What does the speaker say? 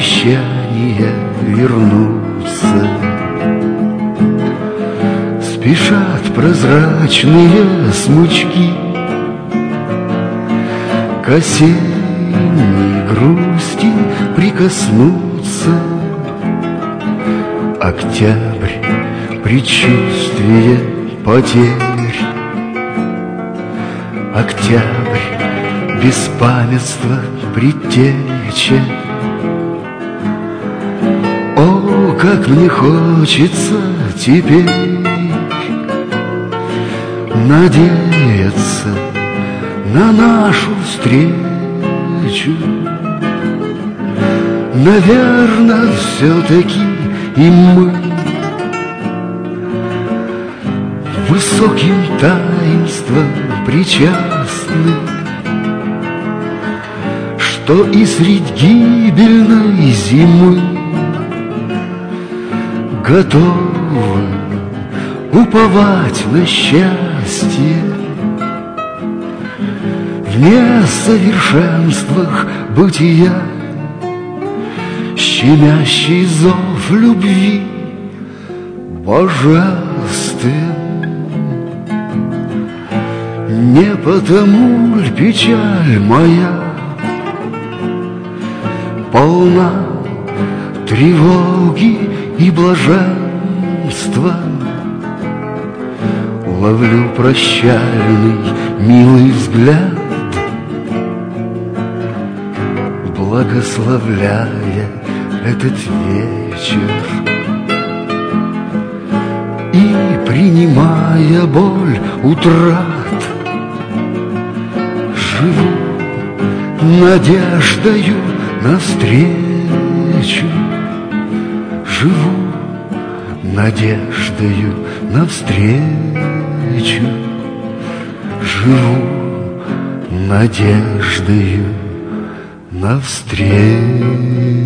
прощания вернуться. Спешат прозрачные смычки к осенней грусти прикоснуться. Октябрь, предчувствие потерь. Октябрь, беспамятство, предтеча. О, как мне хочется теперь надеяться на нашу встречу. Наверно, все-таки и мы высоким таинством причастны, что и средь гибельной зимы готовы уповать на счастье. В несовершенствах бытия щемящий зов любви божествен. Не потому ль печаль моя полна тревоги и блаженства? Ловлю прощальный милый взгляд, благословляя этот вечер, и принимая боль утрат, живу надеждою навстречу. Живу надеждою навстречу. Живу надеждою навстречу.